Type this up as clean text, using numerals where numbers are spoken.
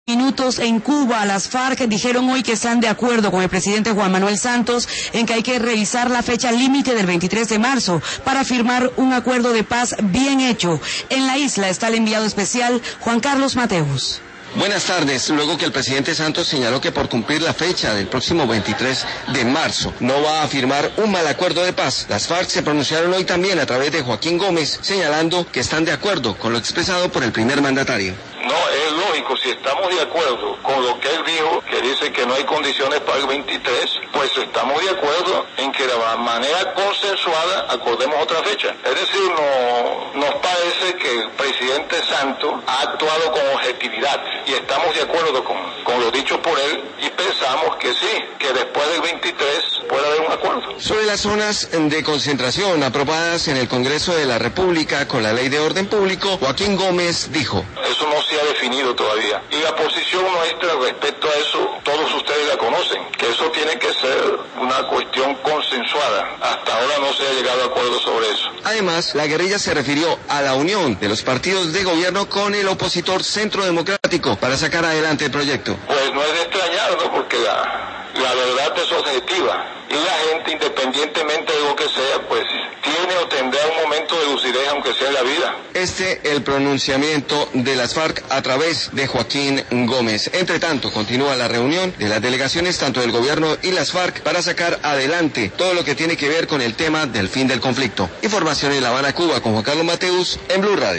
Minutos en Cuba, las FARC dijeron hoy que están de acuerdo con el presidente Juan Manuel Santos en que hay que revisar la fecha límite del 23 de marzo para firmar un acuerdo de paz bien hecho. En la isla está el enviado especial Juan Carlos Mateus. Buenas tardes. Luego que el presidente Santos señaló que por cumplir la fecha del próximo 23 de marzo no va a firmar un mal acuerdo de paz, las FARC se pronunciaron hoy también a través de Joaquín Gómez, señalando que están de acuerdo con lo expresado por el primer mandatario. No, es lógico, si estamos de acuerdo con lo que él dijo, que dice que no hay condiciones para el 23, pues estamos de acuerdo en que de manera consensuada acordemos otra fecha. Es decir, nos parece que el presidente Santos ha actuado con objetividad y estamos de acuerdo con lo dicho por él y pensamos que sí, que después del 23 puede haber un acuerdo. Sobre las zonas de concentración aprobadas en el Congreso de la República con la Ley de Orden Público, Joaquín Gómez dijo: eso no se ha definido todavía. Y la posición nuestra respecto a eso, todos ustedes la conocen, que eso tiene que ser una cuestión consensuada. Hasta ahora no se ha llegado a acuerdo sobre eso. Además, la guerrilla se refirió a la unión de los partidos de gobierno con el opositor Centro Democrático para sacar adelante el proyecto. Pues no es de extrañar, ¿no? Porque la verdad es objetiva. Y la gente, independientemente de lo que sea, pues tiene o tendrá un momento de lucidez, aunque sea en la vida. El pronunciamiento de las FARC a través de Joaquín Gómez. Entre tanto, continúa la reunión de las delegaciones tanto del gobierno y las FARC para sacar adelante todo lo que tiene que ver con el tema del fin del conflicto. Información en La Habana, Cuba, con Juan Carlos Mateus, en Blue Radio.